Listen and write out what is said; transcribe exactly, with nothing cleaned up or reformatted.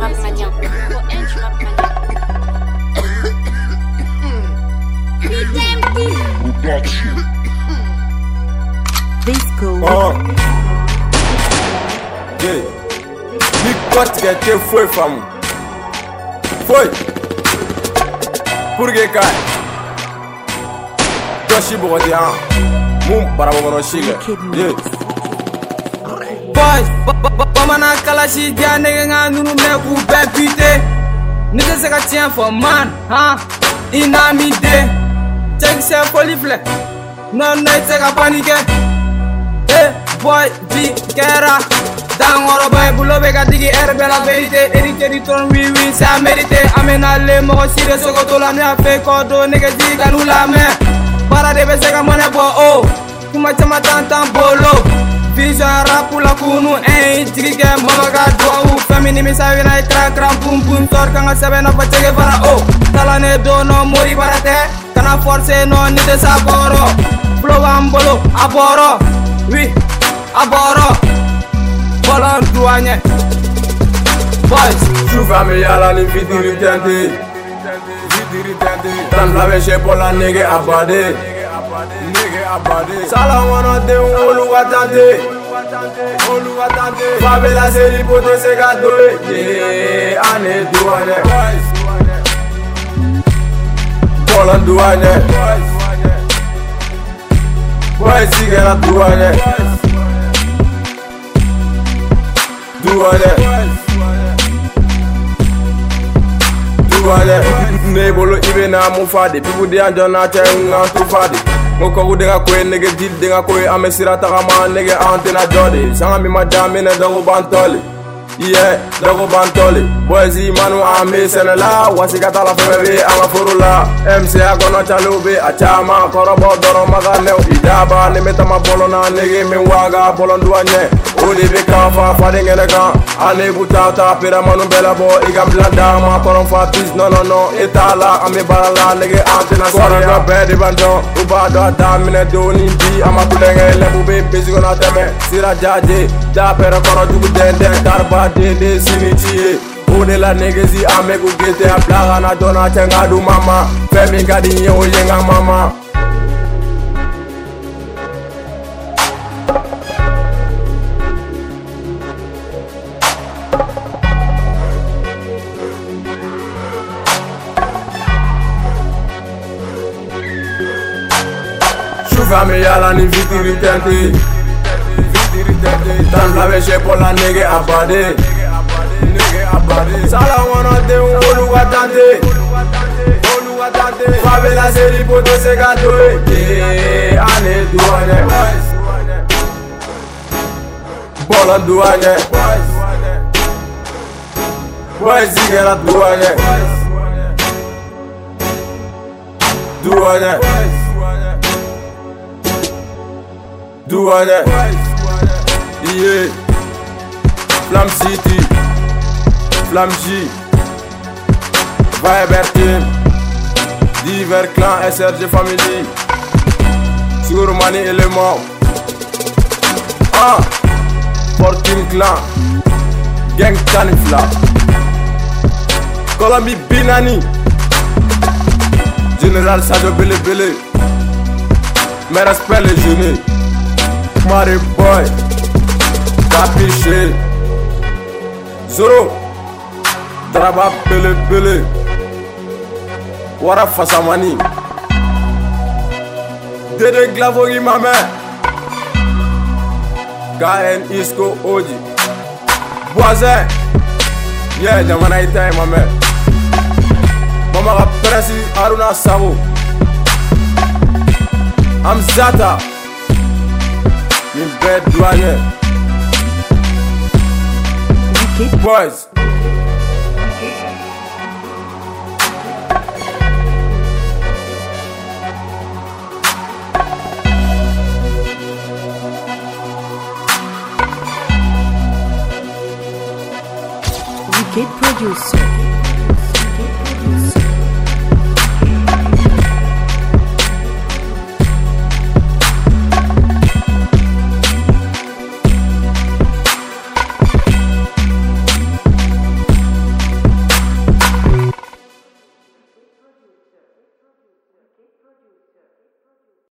Rapmania. O N Rapmania. Disco. Oh. Yeah. Big pot que te foi famo. Foi. Por que cai? Doshi bogoti ah. Mum para bono shiga. Yeah. Boys, bamana kalashi dia nigga nga nunu me ku bepite. Nigga se ka tien for man, huh? Inami de. Check se polifle. Non night se ka panique. Eh, boy, big kera. Dans oro boy bulo be ka digi herbe la vérité. Hérité du ton oui oui ça mérité. Amena le mo si de sokoto la ne a fait kodo nigga di ka nous la main. Para de be se ka mone bo oh. Kuma chama tantan bolo. Vision rap pour la kunu eh tigi ke mamaga do family mi sawi na kra kra pum pum tor kanga sabe na pachege para oh talane do no mori barate kana force no ni de saboro flow ambolo aboro oui aboro bolon douane boys Tu famille yala ni vidiri tente vidiri tente tan la veche pour la nigga abade nigga abade sala wana de olu watante olu watante favela seri poto se gado yeah ane douane bolon douane boys sigera douane douane ne bolo ibe na mu fade pipu de anjona tenga tu fade moko udenga ko nege dil denga ko amesira tagama nege antena jode sanga mi madame ne dogo bantole yeah dogo bantole boys manu ame senela wasikata la febe ama furula mc agono chalobe achama korobo doro magane idaba ne metama bolo na nege mi waga bolo douane odi be kafa fade ngene kan ane butata pera manu bela bo igam blanda ma koron fa pis no no no etala ame barala nege antena sara ga bedi bando ubado damine doni bi ama kulenge lebu be besigo na teme sira jaje da pera koron dugu dende karba dede siniti ode la negezi ame ku gete aplaga na dona tenga du mama femi gadi yo yenga mama Famille yala ni vidiri tente vidiri tente tan la veche pour la nigga abade nigga abade sala wana de olu watante olu watante favela seri poto se gado yeah ane douane bola douane boys sigera douane douane douane yeah Flam City Flam J Viber Team Diver Clan S R G Family Sur Mani Element Ah fourteen Clan Gang Tanifla Colombie Binani Général Sadio Bele Bele Mes respects les jeunes Mari boy, Papiche, Zoro, Traba Bele Bele, Wara Fasamani, Dede Glavori Mame, Gaen Isco Oji, Boise, yeah, Jamana Itaï Mame, Mama Presi Aruna Savo, Amzata. In bed douane boys Wicked producer.